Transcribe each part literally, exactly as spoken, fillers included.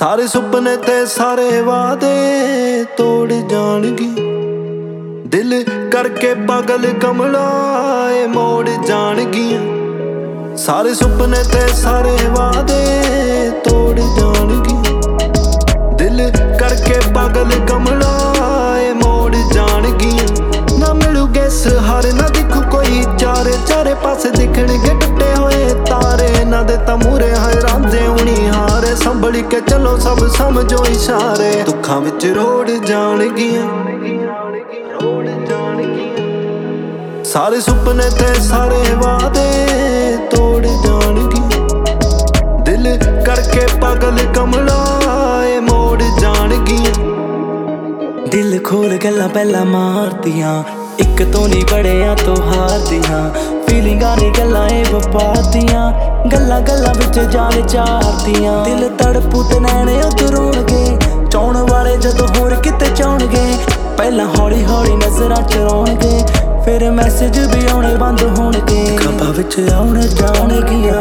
सारे सुपने ते सारे वादे तोड़ जाणगी। दिल करके पागल कमलाए मोड़ जाणगियां। सारे सुपने ते सारे वादे तोड़ जाणगी। दिल करके पागल कमलाए मोड़ जाणगियां। ना मिलूगे सहारे ना दिखू कोई चारे, चारे पासे दिखणगे टुटे होए तारे। ना दे ता मूरे हाय रांझे हुणी हारे, संभल के चलो सब समझो इशारे। दुखां विच रोड़ जाणगियां। सारे सुपने ते सारे वादे तोड़ जाणगी। दिल करके पागल कमलाए मोड़ जाणगियां। दिल खोल गल्लां पहलां मारदियां, इक तो नहीं बड़ियां तो हारदियां। फीलिंगां नी गल्लां ए वपादियां, गल्लां गल्लां विच जान चारदियां। दिल तड़पू ते नैणे उधर होणगे, चाहण वाले जदों होर किते चाहणगे। पहलां हौली हौली नज़रां चराउणगे, फिर मैसेज भी आउणे बंद होणगे। ख्वाबां विच आउण जाणगियां।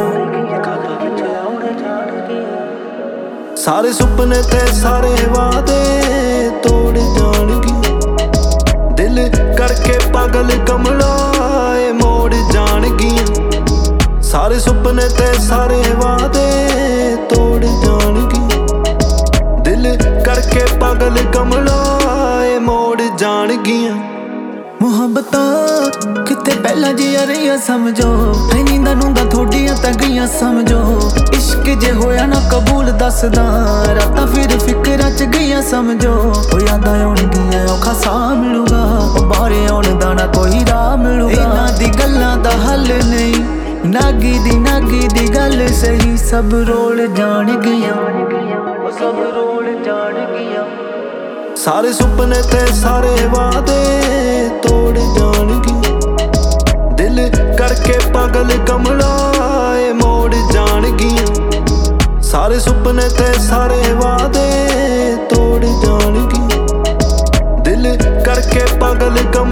सारे सुपने ते सारे वादे तोड़ जाणगी। दिल करके पागल कमलाए मोड़ जाणगियां। सारे सुपने ते सारे वादे तोड़ जाणगी। दिल करके पागल कमलाए मोड़ जाणगियां। मुहब्बतां किते पहला जिया रहिया समझो, नींदां नूंदां थोड़ियां तां गईयां समझो। इश्क जे होया ना कबूल दसदा, रातां फिर फिकरां च गईयां समझो। ओ यादां आउणगियां औखा साह मिलूगा, ओ बाहर आउण दा ना कोई राह मिलूगा। इन्हां दी गल्लां दा हल नहीं, नागी दी नागी दी गल सही। सब रोल जाणगियां, सब रोल जाणगियां। सारे सुपने ते सारे वादे तोड़ जाणगी। दिल करके पागल कमलाए मोड़ जाणगियां। सारे सुपने ते सारे वादे तोड़ जाणगी। दिल करके पागल कमलाए